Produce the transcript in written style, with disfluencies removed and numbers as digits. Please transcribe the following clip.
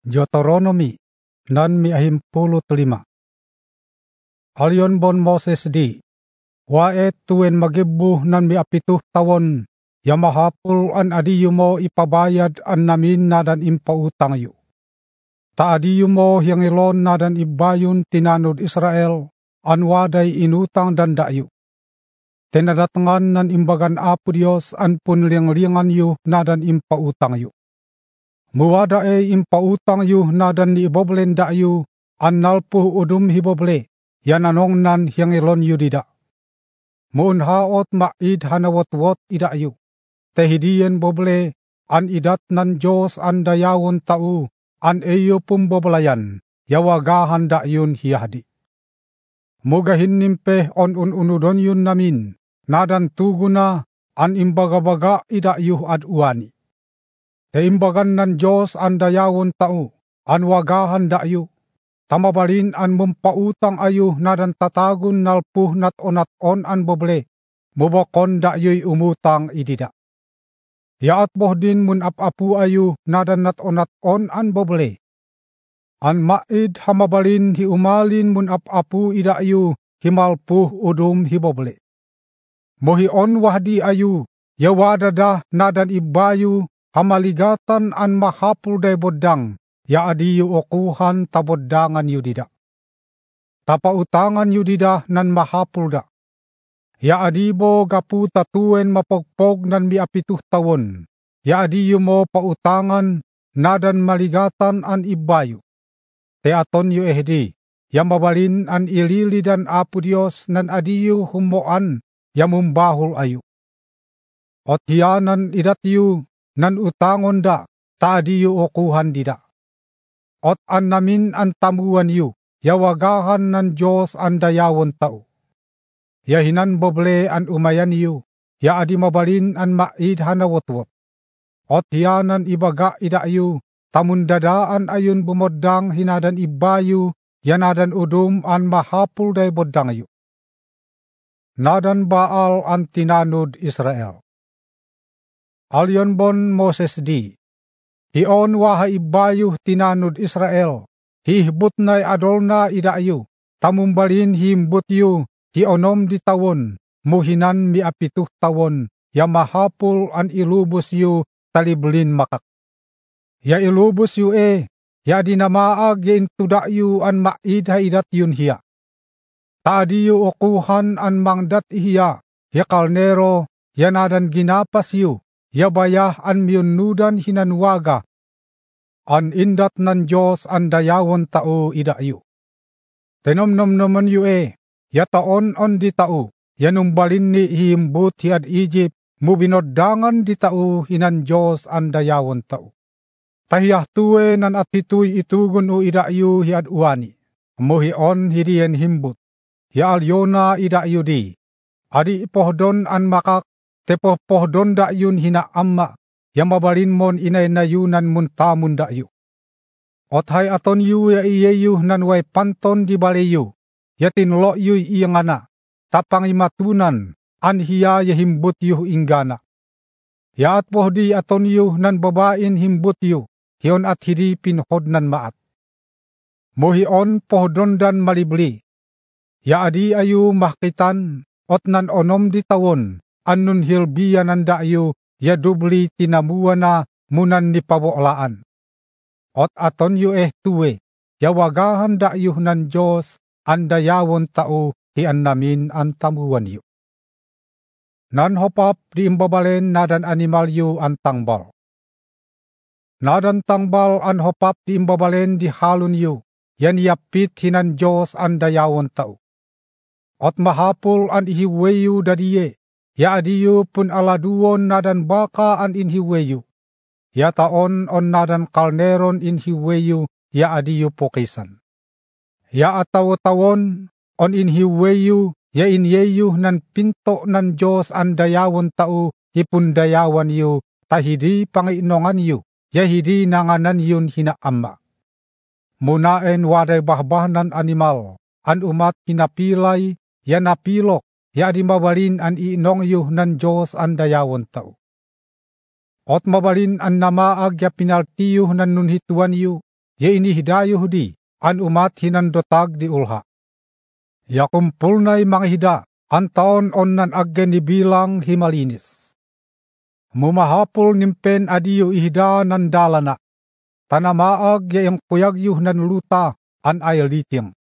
Deuteronomy nan 25. Alyon bon Moses di, waet tuen magibbuh nan 7 tawon, ya mahapul an adiyo mo ipabayad an namin nadan impautang yu. Ta adiyo mo yang ilon nadan ibayun tinanud Israel, an waday inutang dan dayu. Tenadatangan nan imbagan Apo Dios an punliang-liangan yu nadan impautang yu. Muwada impautang yu nadan ni iboblen dayu, an nalpuh udum hiboble, yan anong nan yang ilon yu dida. Muun haot maid hanawot-wot ida yu. Tehidiyen boble, an idat nan Diyos an dayawon tau, an eyo pumboblayan, yawagahan dayun hiyahdi. Mugahin nimpe on ununudon yun namin, nadan tuguna, an imbagabaga ida yu ad uani. Te imbagan nan Diyos an dayawon tau, an wagahan dayu, tamabalin an mumpautang ayu nadan tatagun nalpuh nat on an boble, mubokon dayuy umutang idida. Yaat bohdin mun apu ayu nadan nat on an boble. An maid hamabalin hi umalin mun apu ida ayu himalpuh udum hiboble. Mohi on wahdi ayu, yawadada nadan ibayu, hamaligatan an mahapul day bodang, ya adiyu okuhan tabodangan yudida. Tapautangan yudida nan mahapul da. Ya adibo gapu tatuen mapogpog nan 7 tawon, ya adiyu mo pautangan nadan maligatan an ibayu. Te aton yu ehdi, ya mabalin an ilili dan Apo Dios nan adiyu humoan, ya mumbahul ayu. Ot hiyanan idat yu, nan utangon da, ta adiyu okuhan dida. Ot an namin an tamuan yu, yawagahan nan Diyos an dayawon tao. Ya hinan boble an umayan yu, ya adi mabalin an maid hanawotwot. Ot hiyanan ibaga ida yu, tamundadaan ayun bumodang hinadan ibayu, yanadan udum an mahapul day bodang yu. Nadan Baal an tinanud Israel. Alyon bon Moses di, hion waha ibayu tinanud Israel, hihbut na adol na idayu, tamumbalin himbut yu, hionom di tawon, muhinan 7 tawon, ya mahapul an ilubos yu taliblin makak. Ya ilubos yu ya dinamaag ya intuda yu an maid haidat yun hiya. Taadi yu okuhan an mangdat hiya, ya kalnero, ya nadan ginapas yu, ya bayah an miyunudan hinanwaga, an indat nan Diyos an dayawon tao ida yu. Tenomnom naman yu ya taon on di tao, ya numbalin ni himbut hiad Egypt, mubinodangan di tao hinan Diyos an dayawon tao. Tahiyah tuwe nan atituy itugun o ida yu hiad uani, muhion hiriyen himbut, ya alyona ida yu di, adi ipohdon an makak, tepoh pohdon da yun hina amma, ya mabalin mon inay na yunan muntamun da yu. Othay aton yu ya iyeyu nan way panton di baleyu, ya tinlo yu iyangana, tapang imatunan, an hiya ya himbut yu inggana. Ya at pohdi aton yu nan babain himbut yu, hiyon at hidi pinhod nan maat. Mohion pohdon dan malibli, ya adi ayu mahkitan, ot nan onom di tawon, annun hilbiya nan dayu, ya dubli tinamuan na munan ni paboklaan. Ot aton yu tuwe, ya wagahan dayu nan Diyos, an dayawon tao, hian namin an tamuan yu. Nan hopap di imbabalen nadan animal yu an tangbal. Nadan tangbal an hopap di imbabalen di halun yu, yan yapit hinan Diyos an dayawon tao. Ot mahapul an ihiweyu dadiye, ya adiyu pun aladuon nadan baka an inhiweyu. Ya taon on nadan kalneron inhiweyu, ya adiyu pokisan. Ya ataw-tawon on inhiweyu, ya inyeyu nan pinto nan Diyos an dayawon tao, ipundayawan yu, tahidi panginongan yu, ya hidi nanganan yun hinaama. Munaen waday bahbahnan animal, an umat hinapilay, ya napilok, ya di mabalin an iinong yu nan Diyos an dayawon tao. Ot mabalin an namaag ya pinaltiyo nan nunhituan yu, ya inihidayuh di an umat hinandotag di ulha. Ya kumpul na'y mga hida an taon on nan aggen ni bilang himalinis. Mumahapul nimpen adiyo ihida nan dalana, tanamaag ya yung kuyagyuh nan luta an ayalityang.